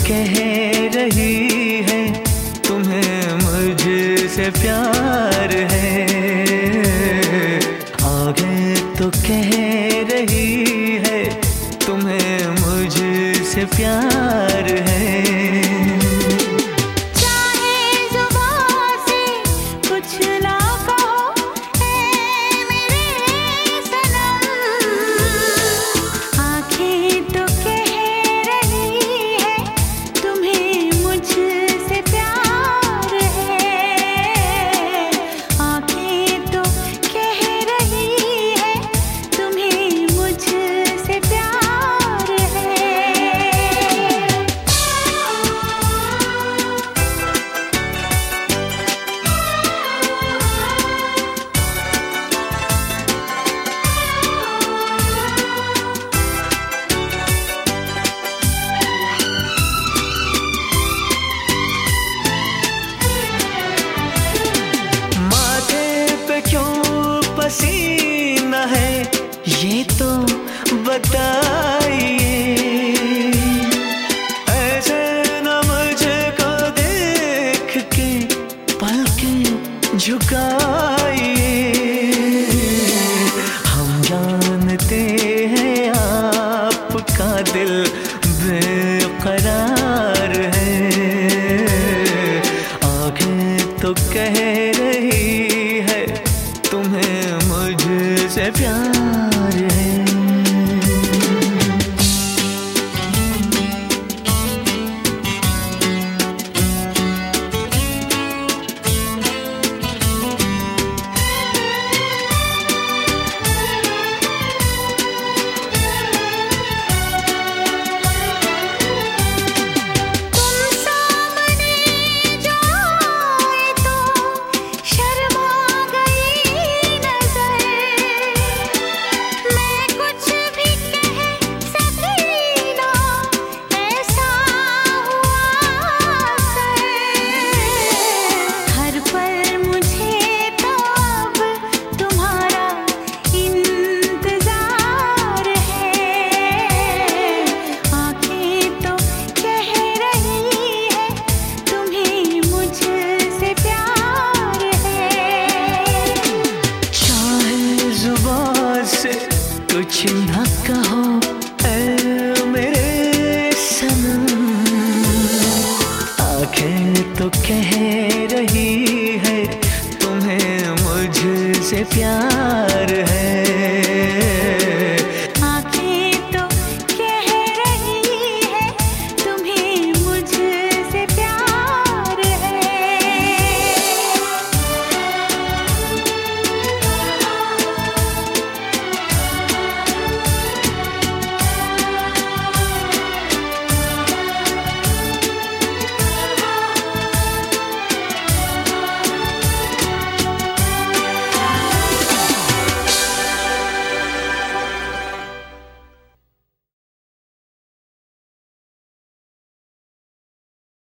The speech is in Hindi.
कह रही है तुम्हें मुझसे प्यार है। आगे तो कह रही है तुम्हें मुझसे प्यार है। पसीना है ये तो बताइए, ऐसे न मुझको देख के पलकें झुकाइए। हम जानते हैं आपका दिल बेकरार है। आँखें तो कह रही है तुम्हें मुझसे प्यार है। कुछ न कहो ऐ मेरे सनम, आँखें तो कह रही है तुम्हें मुझसे प्यार है।